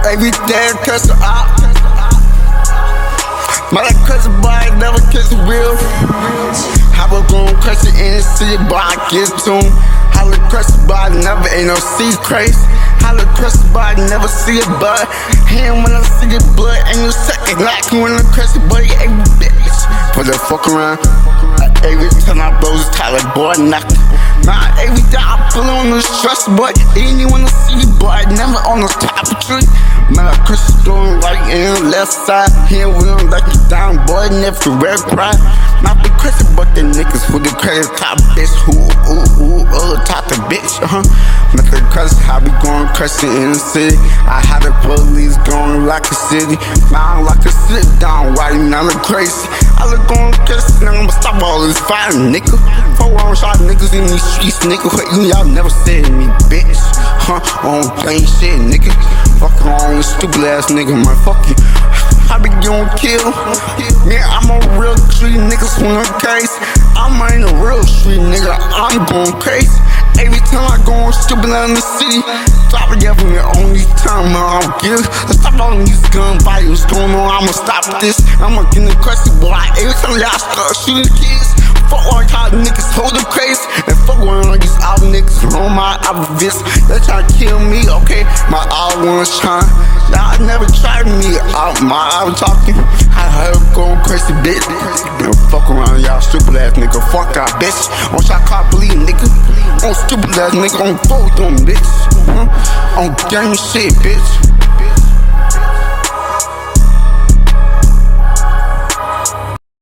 every day cuss her out. My like crazy boy, never kiss a real. I was gon' crush it in the city, but I get to him. I look crazy, but I never ain't no secrets. I look crazy, but I never see it, but hand when I see it, blood ain't no second. Like when I'm crazy, but he ain't bitch. Put the fuck around. Every time I blow this Tyler, boy, knock. Nah, every time I pull on the stress, boy, ain't you wanna see it, boy, never on the top of the tree. Man, I crush the throwing right in left side. Here we don't like you down, boy, never red cry. Not be crazy, but the niggas with the crazy top bitch. Top the bitch, Nothing crazy, I be going crazy in the city. I had the police going like a city. Man, like a sit down, riding on the crazy. I look on crazy, now I'ma stop all this fighting, nigga. 4 round shot niggas in these streets, nigga. Y'all never said me, bitch. On plain shit, nigga. Fucking on this stupid ass nigga, man. Fuck you. I be gon' kill. Man, I'm a real street nigga, swing a case. I'm in a real street nigga, I'm going crazy. Every time I go on stupid out in the city, stop it for me only time I don't give. Stop all these gun violence going on, I'ma stop this. I'ma get the crazy boy. Every time y'all start shooting kids, fuck all y'all niggas, hold them crazy. And fuck one of these out niggas on my obvious. They try to kill me, okay? My all ones trying. Y'all never tried me out I'm talking. I heard going crazy, bitch. And fuck around y'all stupid ass nigga. Fuck y'all, bitch. On shot car bleed, nigga. On stupid ass nigga. On both them, bitch. On gang shit, bitch.